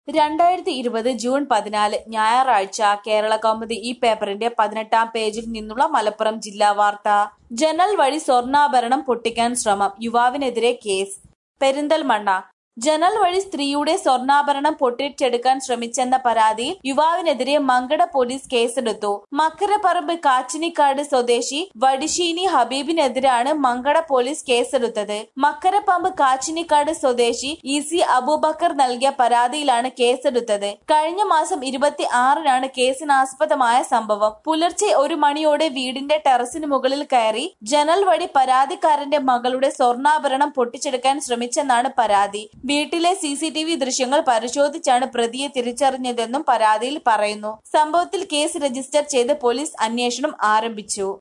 2020 June 14 ഞായറാഴ്ച കേരളകൗമുദി ഈ പേപ്പറിന്റെ 18-ാം പേജിൽ നിന്നുള്ള മലപ്പുറം ജില്ലാ വാർത്ത. ജനൽ വഴി സ്വർണ്ണാഭരണം പൊട്ടിക്കാൻ ശ്രമം, യുവാവിനെതിരെ കേസ്. പെരിന്തൽമണ്ണ. ജനൽ വഴി സ്ത്രീയുടെ സ്വർണ്ണാഭരണം പൊട്ടിച്ചെടുക്കാൻ ശ്രമിച്ചെന്ന പരാതിയിൽ യുവാവിനെതിരെ മങ്കട പോലീസ് കേസെടുത്തു. മക്കരപ്പറമ്പ് കാച്ചിനിക്കാട് സ്വദേശി വടിശ്ശേരി ഹബീബിനെതിരാണ് മങ്കട പോലീസ് കേസെടുത്തത്. മക്കരപ്പറമ്പ് കാച്ചിനിക്കാട് സ്വദേശി ഇസി അബൂബക്കർ നൽകിയ പരാതിയിലാണ് കേസെടുത്തത്. കഴിഞ്ഞ മാസം 26-നാണ് കേസിനാസ്പദമായ സംഭവം. പുലർച്ചെ 1 മണിയോടെ വീടിന്റെ ടെറസിന് മുകളിൽ കയറി ജനൽ വഴി പരാതിക്കാരന്റെ മകളുടെ സ്വർണ്ണാഭരണം പൊട്ടിച്ചെടുക്കാൻ ശ്രമിച്ചെന്നാണ് പരാതി. വീട്ടിലെ CCTV ദൃശ്യങ്ങൾ പരിശോധിച്ചാണ് പ്രതിയെ തിരിച്ചറിഞ്ഞതെന്നും പരാതിയിൽ പറയുന്നു. സംഭവത്തിൽ കേസ് രജിസ്റ്റർ ചെയ്ത് പോലീസ് അന്വേഷണം ആരംഭിച്ചു.